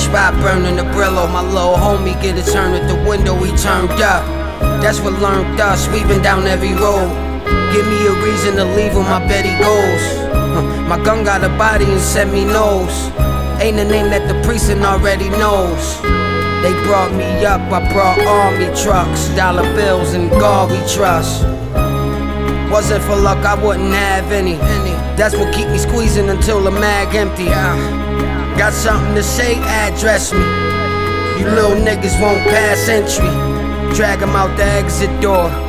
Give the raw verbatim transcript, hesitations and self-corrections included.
spot burning the Brillo. My little homie get a turn at the window, he turned up. That's what learned us, weaving down every road. Give me a reason to leave him, I bet he goes. Huh, my gun got a body and said me knows. Ain't a name that the precinct already knows. They brought me up, I brought army trucks, dollar bills and God we trust. Wasn't for luck, I wouldn't have any. That's what keep me squeezing until the mag empty. Got something to say, address me. You little niggas won't pass entry. Drag 'em out the exit door.